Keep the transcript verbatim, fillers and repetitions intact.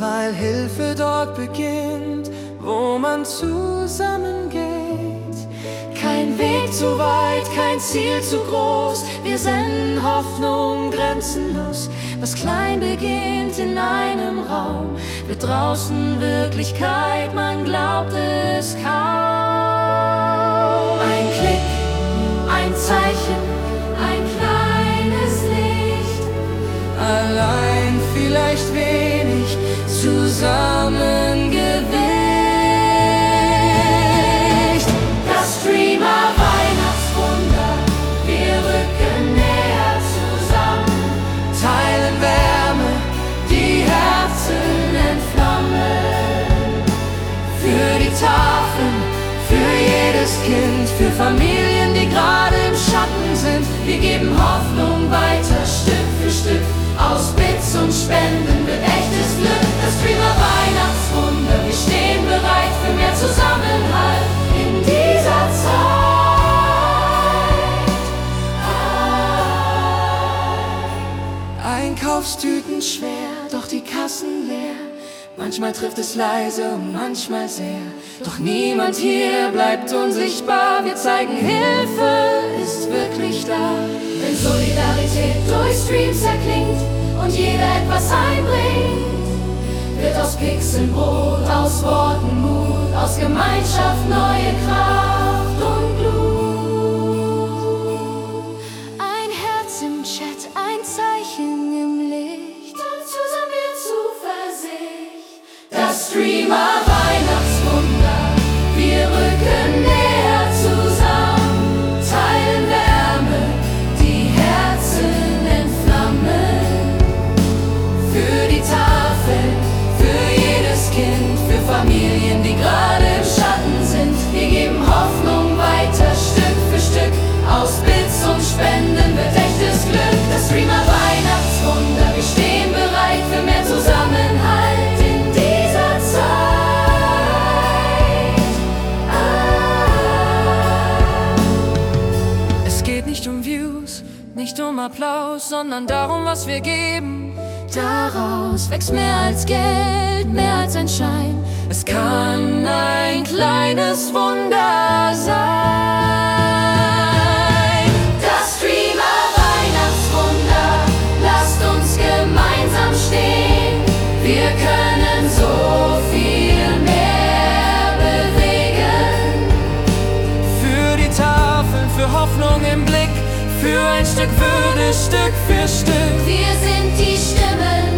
weil Hilfe dort beginnt, wo man zusammengeht. Kein Weg zu weit, kein Ziel zu groß, wir senden Hoffnung grenzenlos. Was klein beginnt in einem Raum, wird draußen Wirklichkeit, man glaubt es kaum. Ein Klick, ein Zeichen, ein kleines Licht, allein vielleicht wenig, zusammengewicht. Das Streamer Weihnachtswunder, wir rücken näher zusammen, teilen Wärme, die Herzen entflammen. Für die Tafeln, für jedes Kind, für Familien, die gerade im Schatten sind. Wir geben Hoffnung weiter, Stück für Stück. Aus Bits und Spenden wird echtes Glück. Das Streamer Weihnachtswunder, wir stehen bereit für mehr Zusammenhalt in dieser Zeit. Einkaufstüten schwer, doch die Kassen leer. Manchmal trifft es leise und manchmal sehr. Doch niemand hier bleibt unsichtbar. Wir zeigen, Hilfe ist wirklich da. Wenn Solidarität durch Streams erklingt und jeder etwas einbringt, wird aus Pixeln Brot, aus Worten Mut, aus Gemeinschaft neue Kraft und Glut. Ein Herz im Chat, ein Zeichen im Licht, zusammen wir Zuversicht. Das Streamer Weihnachtswunder, wir rücken näher zusammen, teilen Wärme, die Herzen entflammen. Für die Tafel, für jedes Kind, für Familien, die gerade im Schatten sind. Wir geben Hoffnung weiter, Stück für Stück. Aus Bits und Spenden wird echtes Glück. Das Streamer Weihnachtswunder, wir stehen bereit für mehr Zusammenhalt in dieser Zeit. Ah. Es geht nicht um Views, nicht um Applaus, sondern darum, was wir geben. Daraus wächst mehr als Geld, mehr als ein Schein. Es kann ein kleines Wunder sein. Das Streamer Weihnachtswunder, lasst uns gemeinsam stehen. Wir können so viel mehr bewegen. Für die Tafeln, für Hoffnung im Blick, für ein Stück Würde, Stück für Stück. Wir sind die Stimmen